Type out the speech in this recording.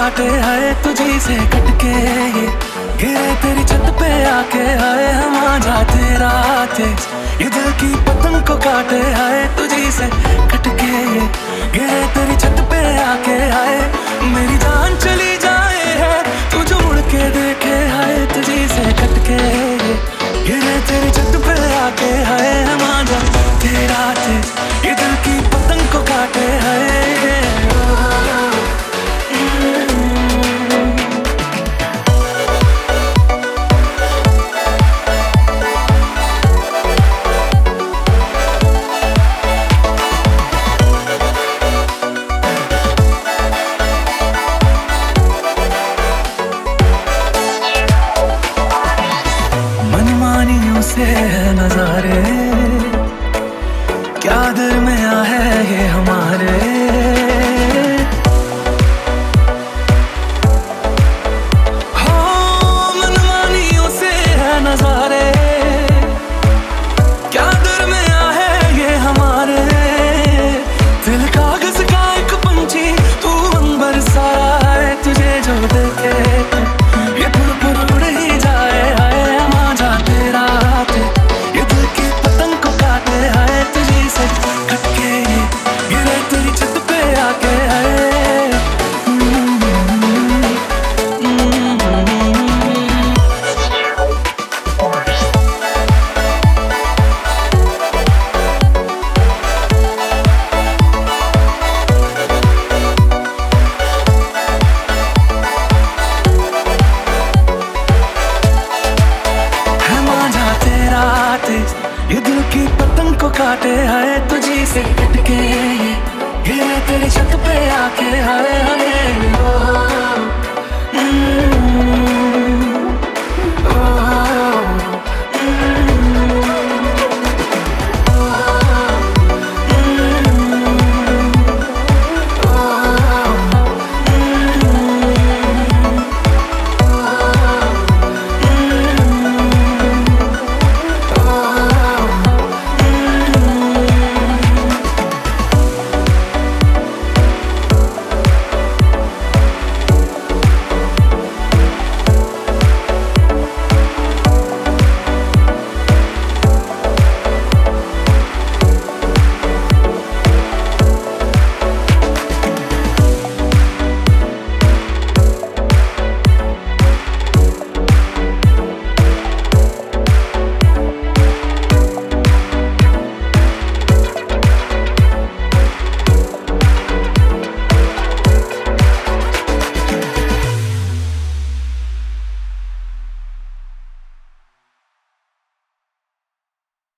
काटे हाय तुझी से कटके ये गिरे तेरी छत पे आके हाय हम आ जाते रातें ये दिल की पतंग को काटे हाय तुझी से कटके ये गिरे तेरी छत पे आके हाय मेरी जान चली जाए है तू जो मुड़ के देखे हाय तुझी से कटके ये गिरे तेरी छत पे आके हाय हम आ जाते रातें ये दिल की पतंग को काटे हाय से नजारे क्या दरमिया है ये हमारे हो मनमानियों से है नजारे क्या दरमिया है ये हमारे दिल कागज का एक पंछी तू अंबर सारा है तुझे जो देखे ये पुर उड़ ही जाए हाय हम आ जाते ये दिल की पतंग को काटे हाय तुझी से कटके ये गिरे तेरी छत पे आके हाय ये दिल की पतंग को काटे हाय तुझी से कटके ये गिरे तेरी छत पे आके हाय हमें